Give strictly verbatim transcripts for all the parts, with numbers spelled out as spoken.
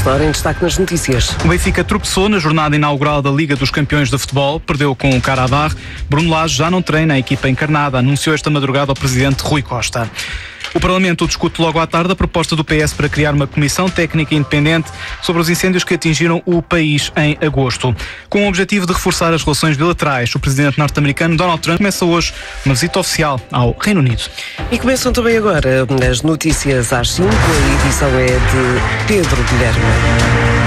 esta hora em destaque nas notícias. O Benfica tropeçou na jornada inaugural da Liga dos Campeões de Futebol, perdeu com o Karabakh. Bruno Lage já não treina a equipa encarnada, anunciou esta madrugada o presidente Rui Costa. O Parlamento discute logo à tarde a proposta do P S para criar uma comissão técnica independente sobre os incêndios que atingiram o país em agosto. Com o objetivo de reforçar as relações bilaterais, o presidente norte-americano Donald Trump começa hoje uma visita oficial ao Reino Unido. E começam também agora as notícias às cinco. A edição é de Pedro Guilherme.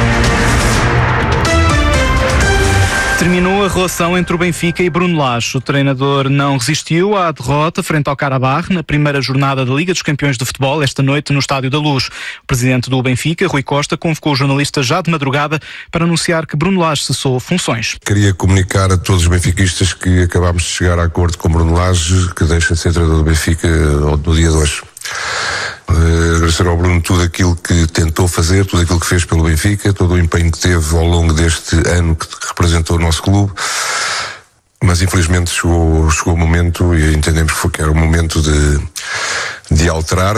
Terminou a relação entre o Benfica e Bruno Lage. O treinador não resistiu à derrota frente ao Karabakh na primeira jornada da Liga dos Campeões de Futebol esta noite no Estádio da Luz. O presidente do Benfica, Rui Costa, convocou os jornalistas já de madrugada para anunciar que Bruno Lage cessou funções. Queria comunicar a todos os benfiquistas que acabámos de chegar a acordo com Bruno Lage, que deixa de ser treinador do Benfica no dia de hoje. Uh, agradecer ao Bruno tudo aquilo que tentou fazer, tudo aquilo que fez pelo Benfica, todo o empenho que teve ao longo deste ano que representou o nosso clube, mas infelizmente chegou, chegou o momento e entendemos que era o momento de, de alterar, uh,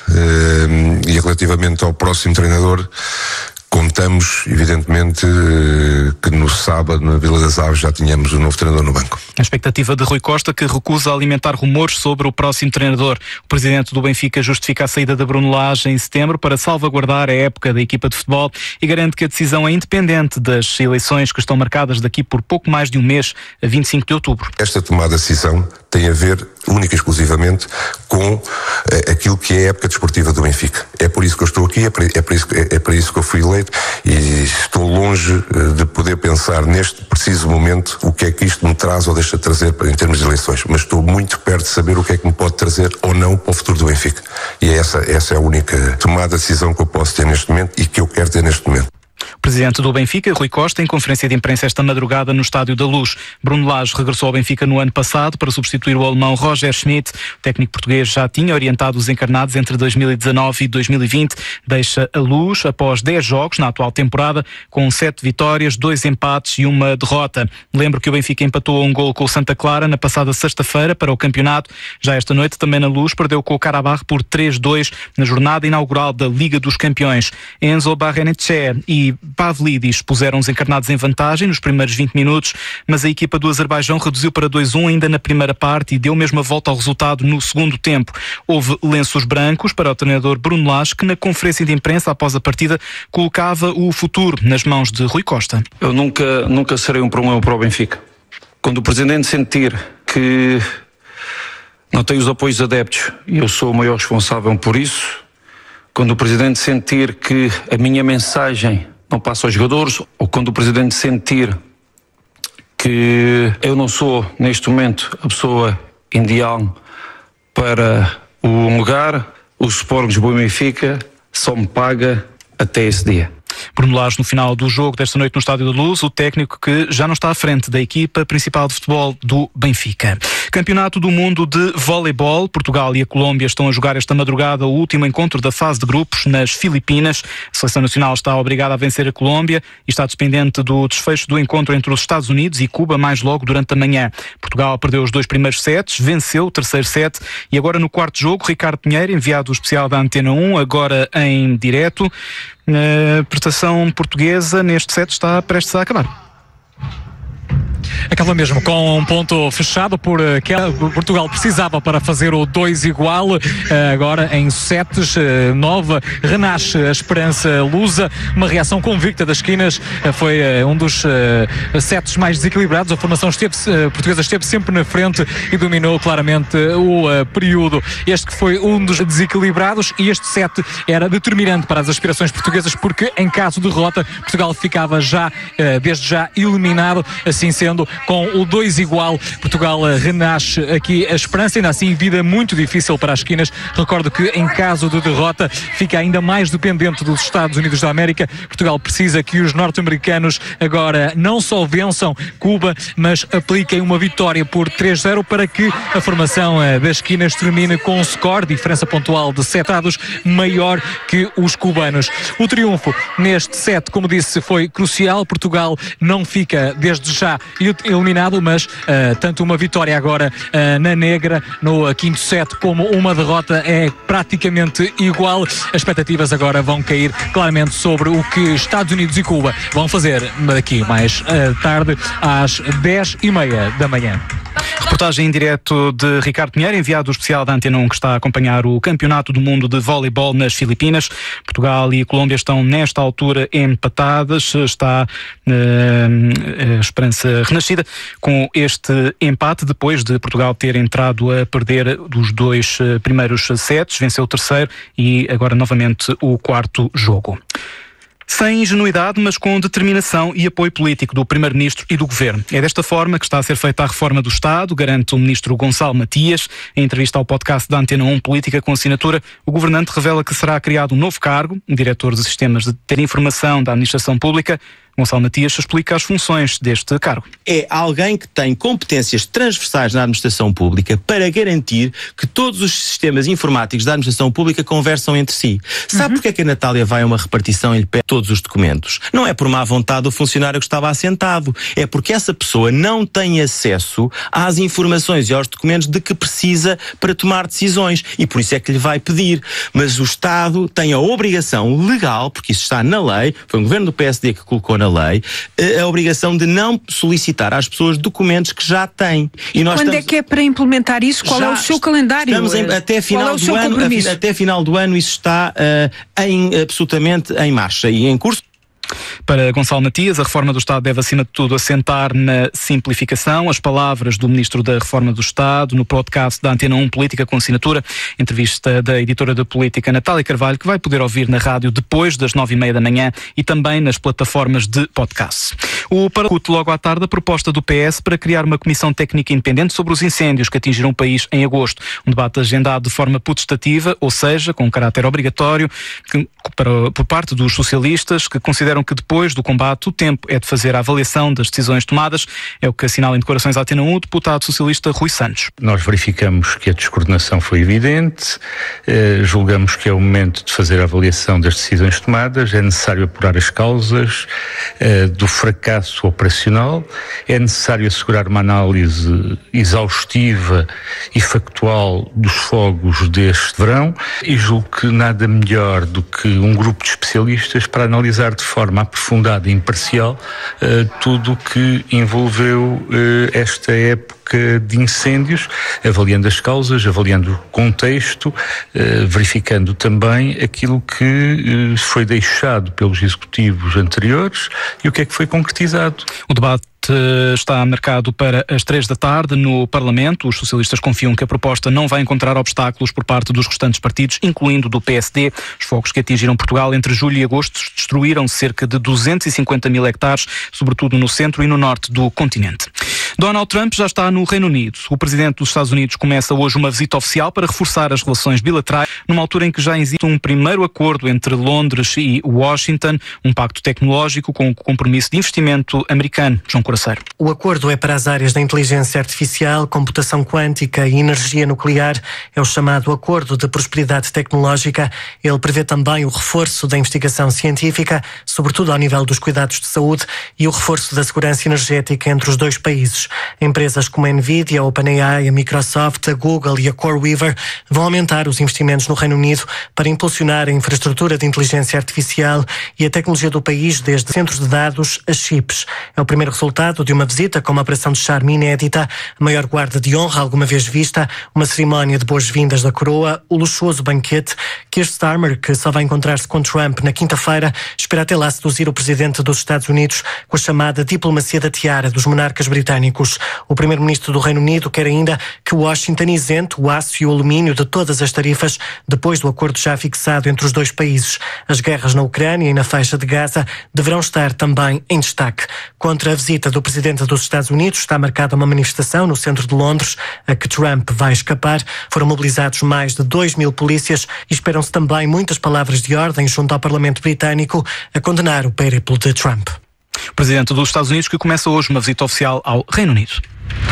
e relativamente ao próximo treinador, contamos, evidentemente, que no sábado, na Vila das Aves, já tínhamos um novo treinador no banco. A expectativa de Rui Costa, que recusa alimentar rumores sobre o próximo treinador. O presidente do Benfica justifica a saída de Bruno Lage em setembro para salvaguardar a época da equipa de futebol e garante que a decisão é independente das eleições que estão marcadas daqui por pouco mais de um mês, a vinte e cinco de outubro. Esta tomada de decisão tem a ver única e exclusivamente com eh, aquilo que é a época desportiva do Benfica. É por isso que eu estou aqui, é por, é por, isso, é, é por isso que eu fui eleito e estou longe eh, de poder pensar neste preciso momento o que é que isto me traz ou deixa de trazer para, em termos de eleições, mas estou muito perto de saber o que é que me pode trazer ou não para o futuro do Benfica. E essa, essa é a única tomada de decisão que eu posso ter neste momento e que eu quero ter neste momento. O presidente do Benfica, Rui Costa, em conferência de imprensa esta madrugada no Estádio da Luz. Bruno Lage regressou ao Benfica no ano passado para substituir o alemão Roger Schmidt. O técnico português já tinha orientado os encarnados entre dois mil e dezanove e dois mil e vinte. Deixa a Luz após dez jogos na atual temporada, com sete vitórias, dois empates e uma derrota. Lembro que o Benfica empatou um gol com o Santa Clara na passada sexta-feira para o campeonato. Já esta noite, também na Luz, perdeu com o Karabakh por três a dois na jornada inaugural da Liga dos Campeões. Enzo Barrenetxea e Pavlidis puseram os encarnados em vantagem nos primeiros vinte minutos, mas a equipa do Azerbaijão reduziu para dois a um ainda na primeira parte e deu mesmo a volta ao resultado no segundo tempo. Houve lenços brancos para o treinador Bruno Lage, que na conferência de imprensa após a partida colocava o futuro nas mãos de Rui Costa. Eu nunca, nunca serei um problema para o Benfica. Quando o presidente sentir que não tem os apoios adeptos, eu sou o maior responsável por isso. Quando o presidente sentir que a minha mensagem não passa aos jogadores, ou quando o presidente sentir que eu não sou, neste momento, a pessoa ideal para o lugar, o Sport Lisboa e Benfica só me paga até esse dia. Bruno Lage no final do jogo desta noite no Estádio da Luz, o técnico que já não está à frente da equipa principal de futebol do Benfica. Campeonato do Mundo de Voleibol. Portugal e a Colômbia estão a jogar esta madrugada o último encontro da fase de grupos nas Filipinas. A seleção nacional está obrigada a vencer a Colômbia e está dependente do desfecho do encontro entre os Estados Unidos e Cuba mais logo durante a manhã. Portugal perdeu os dois primeiros sets, venceu o terceiro set e agora no quarto jogo, Ricardo Pinheiro, enviado especial da Antena um, agora em direto. A prestação portuguesa neste set está prestes a acabar. Acaba mesmo com um ponto fechado por que Portugal precisava para fazer o dois igual. Agora em sets, nova, renasce a esperança lusa. Uma reação convicta das esquinas. Foi um dos sets mais desequilibrados. A formação esteve, portuguesa esteve sempre na frente e dominou claramente o período. Este que foi um dos desequilibrados e este set era determinante para as aspirações portuguesas, porque em caso de derrota Portugal ficava já, desde já, eliminado. Assim sendo, com o dois igual, Portugal renasce aqui a esperança, ainda assim vida muito difícil para as esquinas. Recordo que em caso de derrota fica ainda mais dependente dos Estados Unidos da América. Portugal precisa que os norte-americanos agora não só vençam Cuba, mas apliquem uma vitória por três a zero para que a formação das esquinas termine com um score, diferença pontual de sete dados, maior que os cubanos. O triunfo neste set, como disse, foi crucial. Portugal não fica desde já eliminado, mas uh, tanto uma vitória agora uh, na negra, no quinto set, como uma derrota é praticamente igual. As expectativas agora vão cair claramente sobre o que Estados Unidos e Cuba vão fazer daqui mais uh, tarde, às dez e meia da manhã. Reportagem em direto de Ricardo Pinheiro, enviado especial da Antena um, que está a acompanhar o Campeonato do Mundo de Voleibol nas Filipinas. Portugal e Colômbia estão nesta altura empatadas. Está uh, a esperança renascida com este empate, depois de Portugal ter entrado a perder dos dois primeiros sets, venceu o terceiro e agora novamente o quarto jogo. Sem ingenuidade, mas com determinação e apoio político do Primeiro-Ministro e do Governo. É desta forma que está a ser feita a reforma do Estado, garante o Ministro Gonçalo Matias. Em entrevista ao podcast da Antena um, Política com Assinatura, o governante revela que será criado um novo cargo, um diretor de sistemas de informação da Administração Pública. Gonçalo Matias explica as funções deste cargo. É alguém que tem competências transversais na administração pública para garantir que todos os sistemas informáticos da administração pública conversam entre si. Sabe uhum. porque é que a Natália vai a uma repartição e lhe pede todos os documentos? Não é por má vontade do funcionário que estava assentado, é porque essa pessoa não tem acesso às informações e aos documentos de que precisa para tomar decisões, e por isso é que lhe vai pedir. Mas o Estado tem a obrigação legal, porque isso está na lei, foi o governo do P S D que colocou na lei, a obrigação de não solicitar às pessoas documentos que já têm. E nós Quando estamos... é que é para implementar isso? Qual já é o seu calendário? Estamos em, até, final é do ano, até final do ano isso está uh, em, absolutamente em marcha e em curso. Para Gonçalo Matias, a reforma do Estado deve, acima de tudo, assentar na simplificação. As palavras do Ministro da Reforma do Estado no podcast da Antena um, Política com Assinatura, entrevista da editora de política Natália Carvalho, que vai poder ouvir na rádio depois das nove e meia da manhã e também nas plataformas de podcast. O Parlamento logo à tarde a proposta do P S para criar uma comissão técnica independente sobre os incêndios que atingiram o país em agosto. Um debate agendado de forma potestativa, ou seja, com caráter obrigatório, que, para, por parte dos socialistas, que consideram que depois do combate o tempo é de fazer a avaliação das decisões tomadas. É o que assinala em declarações à Antena um o deputado socialista Rui Santos. Nós verificamos que a descoordenação foi evidente, eh, julgamos que é o momento de fazer a avaliação das decisões tomadas, é necessário apurar as causas eh, do fracasso operacional, é necessário assegurar uma análise exaustiva e factual dos fogos deste verão e julgo que nada melhor do que um grupo de especialistas para analisar de forma aprofundada e imparcial uh, tudo o que envolveu uh, esta época de incêndios, avaliando as causas, avaliando o contexto, uh, verificando também aquilo que uh, foi deixado pelos executivos anteriores e o que é que foi concretizado. O debate está marcado para as três da tarde no Parlamento. Os socialistas confiam que a proposta não vai encontrar obstáculos por parte dos restantes partidos, incluindo do P S D. Os fogos que atingiram Portugal entre julho e agosto destruíram cerca de duzentos e cinquenta mil hectares, sobretudo no centro e no norte do continente. Donald Trump já está no Reino Unido. O presidente dos Estados Unidos começa hoje uma visita oficial para reforçar as relações bilaterais, numa altura em que já existe um primeiro acordo entre Londres e Washington, um pacto tecnológico com compromisso de investimento americano. João Coraceiro. O acordo é para as áreas da inteligência artificial, computação quântica e energia nuclear. É o chamado Acordo de Prosperidade Tecnológica. Ele prevê também o reforço da investigação científica, sobretudo ao nível dos cuidados de saúde, e o reforço da segurança energética entre os dois países. Empresas como a Nvidia, a OpenAI, a Microsoft, a Google e a CoreWeaver vão aumentar os investimentos no Reino Unido para impulsionar a infraestrutura de inteligência artificial e a tecnologia do país, desde centros de dados a chips. É o primeiro resultado de uma visita com uma operação de charme inédita, a maior guarda de honra alguma vez vista, uma cerimónia de boas-vindas da coroa, o luxuoso banquete. Keir Starmer, que só vai encontrar-se com Trump na quinta-feira, espera até lá seduzir o presidente dos Estados Unidos com a chamada diplomacia da tiara dos monarcas britânicos. O primeiro-ministro do Reino Unido quer ainda que Washington isente o aço e o alumínio de todas as tarifas depois do acordo já fixado entre os dois países. As guerras na Ucrânia e na faixa de Gaza deverão estar também em destaque. Contra a visita do presidente dos Estados Unidos está marcada uma manifestação no centro de Londres, a que Trump vai escapar. Foram mobilizados mais de dois mil polícias e esperam-se também muitas palavras de ordem junto ao Parlamento britânico a condenar o périplo de Trump. O presidente dos Estados Unidos que começa hoje uma visita oficial ao Reino Unido.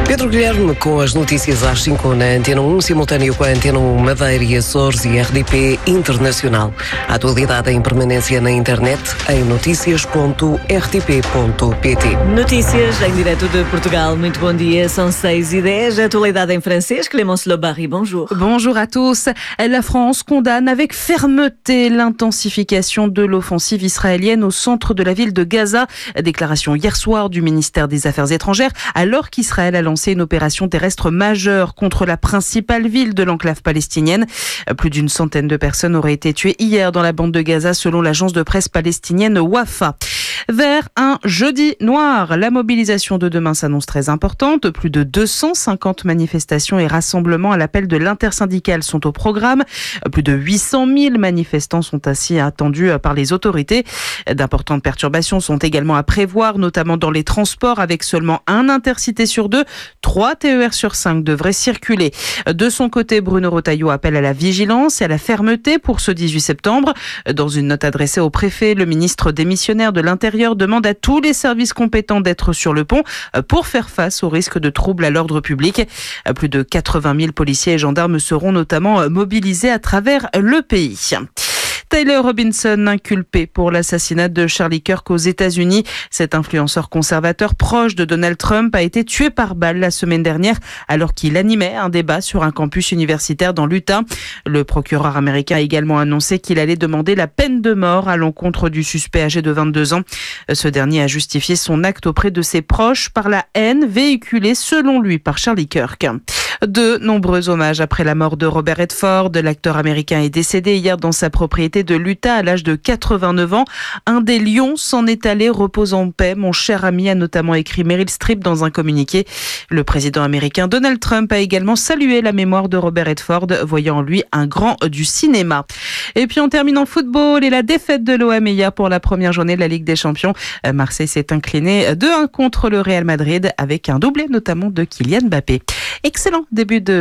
Pedro Guilherme com as notícias às cinco na Antena um, simultâneo com a Antena um Madeira e Açores e R D P Internacional. A atualidade em permanência na internet em notícias ponto r t p ponto p t. Notícias em direto de Portugal. Muito bom dia, são seis e dez. Atualidade em francês, Clémence Lobary, bonjour. Bonjour à tous. La France condamne avec fermeté l'intensification de l'offensive israélienne au centre de la ville de Gaza. Déclaration hier soir du ministère des Affaires étrangères alors qu'Israël a lancé une opération terrestre majeure contre la principale ville de l'enclave palestinienne. Plus d'une centaine de personnes auraient été tuées hier dans la bande de Gaza selon l'agence de presse palestinienne Wafa. Vers un jeudi noir, la mobilisation de demain s'annonce très importante. Plus de deux cent cinquante manifestations et rassemblements à l'appel de l'intersyndicale sont au programme. Plus de huit cent mille manifestants sont ainsi attendus par les autorités. D'importantes perturbations sont également à prévoir, notamment dans les transports, avec seulement un intercité sur deux. Trois T E R sur cinq devraient circuler. De son côté, Bruno Retailleau appelle à la vigilance et à la fermeté pour ce dix-huit septembre. Dans une note adressée au préfet, le ministre démissionnaire de l'Intérieur demande à tous les services compétents d'être sur le pont pour faire face au risque de troubles à l'ordre public. Plus de quatre-vingt mille policiers et gendarmes seront notamment mobilisés à travers le pays. Tyler Robinson, inculpé pour l'assassinat de Charlie Kirk aux États-Unis. Cet influenceur conservateur proche de Donald Trump a été tué par balle la semaine dernière alors qu'il animait un débat sur un campus universitaire dans l'Utah. Le procureur américain a également annoncé qu'il allait demander la peine de mort à l'encontre du suspect âgé de vingt-deux ans. Ce dernier a justifié son acte auprès de ses proches par la haine véhiculée selon lui par Charlie Kirk. De nombreux hommages après la mort de Robert Redford. L'acteur américain est décédé hier dans sa propriété de l'Utah à l'âge de quatre-vingt-neuf ans. Un des lions s'en est allé, repose en paix. Mon cher ami, a notamment écrit Meryl Streep dans un communiqué. Le président américain Donald Trump a également salué la mémoire de Robert Redford, voyant en lui un grand du cinéma. Et puis on termine en football et la défaite de l'O M hier pour la première journée de la Ligue des Champions. Marseille s'est incliné deux un contre le Real Madrid avec un doublé notamment de Kylian Mbappé. Excellent début de